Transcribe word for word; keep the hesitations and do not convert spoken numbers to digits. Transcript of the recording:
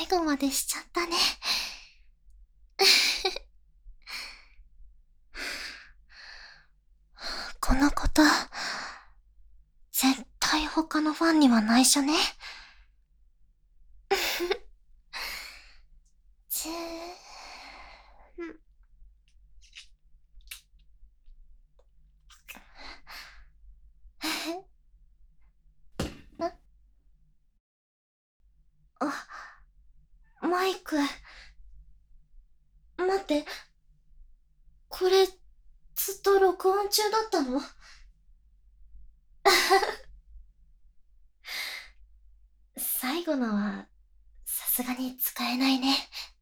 最後までしちゃったね。このこと、絶対他のファンには内緒ね。ちゅー。あ、マイク。待って。これ、ずっと録音中だったの？最後のは、さすがに使えないね。